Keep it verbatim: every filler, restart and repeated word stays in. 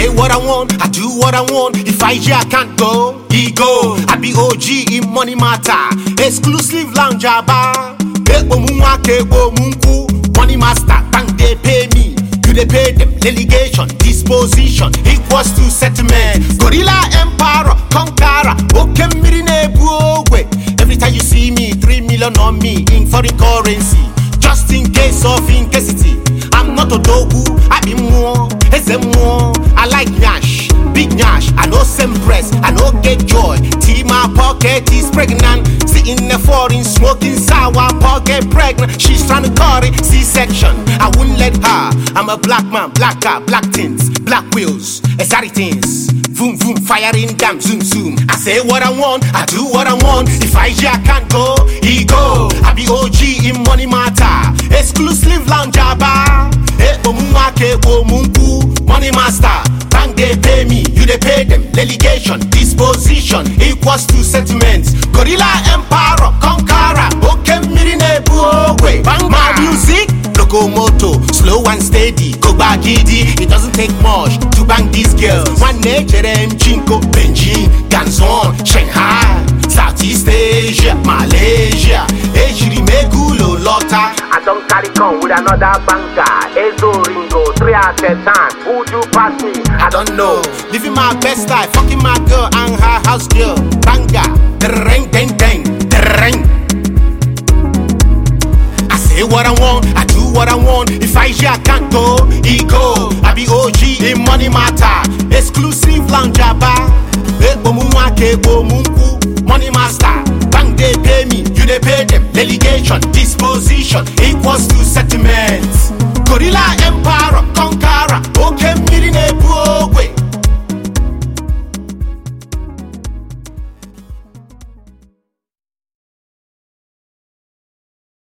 say what I want, I do what I want. If I hear I can't go, he go. I be O G in money matter, exclusive lounge bar. Money master, bank they pay me. You they pay them, delegation, disposition equals to settlement. Gorilla Emperor, Conqueror, okay, every time you see me, three million on me in foreign currency. Just in case of incasity, I'm not a dogu, I be more, it's a more. I like Nash, big Nash, I know same press, I know get joy. Tea my pocket is pregnant, sitting the foreign smoking sour, pocket pregnant. She's trying to cut it, C-section, I wouldn't let her. I'm a black man, black car, black tints, black wheels, exotic things. Boom, boom, firing damn, zoom, zoom. I say what I want, I do what I want. If I hear I can't go, he go. I be O G in money matter, exclusive lounge bar. Money master, bank they pay me, you they pay them. Delegation, disposition equals to settlements. Gorilla Emperor, Conqueror, okay, mirine buogwe. Bang my music, locomoto, slow and steady, go back giddy. It doesn't take much to bang these girls. One nature, them Chinko, Benji, Ganzon, Shanghai, Southeast Asia, Malaysia, Asia, Megulo, Lota. I don't carry con with another banker. Ezo Ringo, three at a time. Who do pass me? I don't know. Living my best life, fucking my girl and her house girl. Banga, the ring, ding, ding, the ring. I say what I want, I do what I want. If I hear I can't go, he go. I be O G in money matter, exclusive lounge bar. Money master, bank they pay me, you they pay them. Delegation, disposition equals to settlements. Gorilla Empire.